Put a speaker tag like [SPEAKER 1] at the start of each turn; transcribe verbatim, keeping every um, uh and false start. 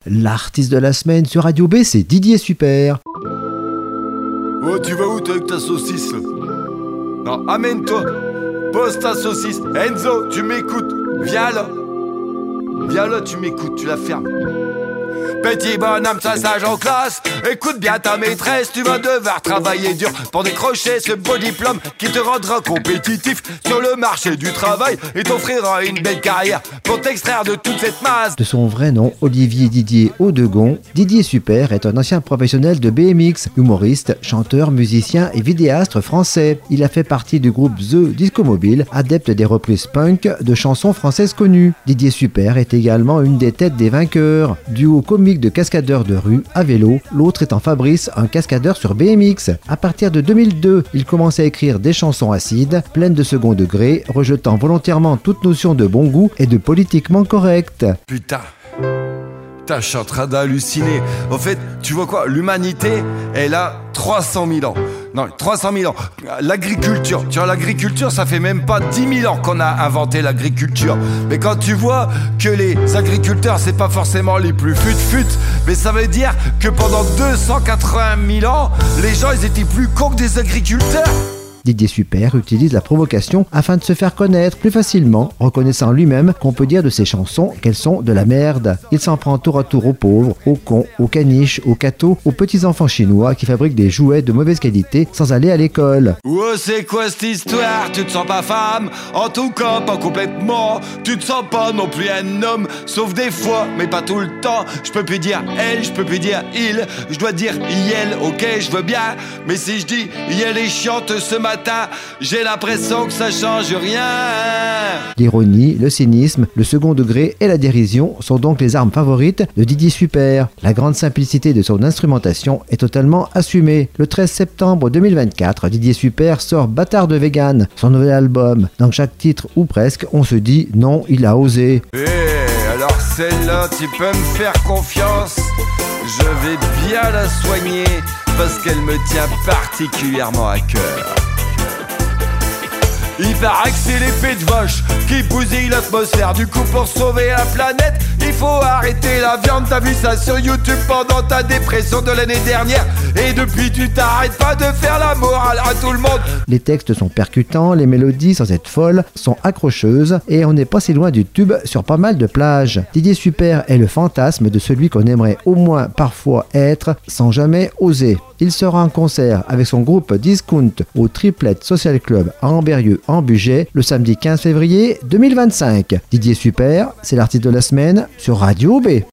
[SPEAKER 1] L'artiste de la semaine sur Radio B, c'est Didier Super.
[SPEAKER 2] Oh, tu vas où toi avec ta saucisse là? Non, amène-toi. Pose ta saucisse. Enzo, tu m'écoutes. Viens là. Viens là, tu m'écoutes, tu la fermes. Petit bonhomme, ça sage en classe. Écoute bien ta maîtresse, tu vas devoir travailler dur pour décrocher ce beau diplôme qui te rendra compétitif sur le marché du travail et t'offrira une belle carrière pour t'extraire de toute cette masse.
[SPEAKER 1] De son vrai nom, Olivier Didier Audegon, Didier Super est un ancien professionnel de B M X, humoriste, chanteur, musicien et vidéaste français. Il a fait partie du groupe The Disco Mobile, adepte des reprises punk de chansons françaises connues. Didier Super est également une des têtes des vainqueurs. Duo comique de cascadeurs de rue à vélo, l'autre étant Fabrice, un cascadeur sur B M X. À partir de deux mille deux, il commence à écrire des chansons acides, pleines de second degré, rejetant volontairement toute notion de bon goût et de politiquement correct.
[SPEAKER 2] Putain, putain, je suis en train d'halluciner. En fait, tu vois quoi, l'humanité, elle a trois cent mille ans. Non, trois cent mille ans. L'agriculture, tu vois, l'agriculture, ça fait même pas dix mille ans qu'on a inventé l'agriculture. Mais quand tu vois que les agriculteurs, c'est pas forcément les plus fut-fut, mais ça veut dire que pendant deux cent quatre-vingt mille ans, les gens, ils étaient plus cons que des agriculteurs.
[SPEAKER 1] Didier Super utilise la provocation afin de se faire connaître plus facilement, reconnaissant lui-même qu'on peut dire de ses chansons qu'elles sont de la merde. Il s'en prend tour à tour aux pauvres, aux cons, aux caniches, aux cathos, aux petits-enfants chinois qui fabriquent des jouets de mauvaise qualité sans aller à l'école.
[SPEAKER 2] Oh, c'est quoi cette histoire? Tu te sens pas femme? En tout cas, pas complètement. Tu te sens pas non plus un homme, sauf des fois, mais pas tout le temps. Je peux plus dire elle, je peux plus dire il. Je dois dire yel, ok, je veux bien. Mais si je dis yel est chiante ce matin, j'ai l'impression que ça change rien.
[SPEAKER 1] L'ironie, le cynisme, le second degré et la dérision sont donc les armes favorites de Didier Super. La grande simplicité de son instrumentation est totalement assumée. Le treize septembre deux mille vingt-quatre, Didier Super sort Bâtard de Vegan, son nouvel album. Dans chaque titre, ou presque, on se dit non, il a osé.
[SPEAKER 2] Eh, hey, alors celle-là, tu peux me faire confiance. Je vais bien la soigner parce qu'elle me tient particulièrement à cœur. Il paraît que c'est l'épée de vache qui bousille l'atmosphère. Du coup, pour sauver la planète, il faut arrêter la viande. T'as vu ça sur YouTube pendant ta dépression de l'année dernière. Et depuis, tu t'arrêtes pas de faire la morale à tout le monde.
[SPEAKER 1] Les textes sont percutants, les mélodies, sans être folles, sont accrocheuses et on n'est pas si loin du tube sur pas mal de plages. Didier Super est le fantasme de celui qu'on aimerait au moins parfois être sans jamais oser. Il sera en concert avec son groupe Discount au Triplette Social Club à Ambérieu en Bugey le samedi quinze février deux mille vingt-cinq. Didier Super, c'est l'artiste de la semaine sur Radio B.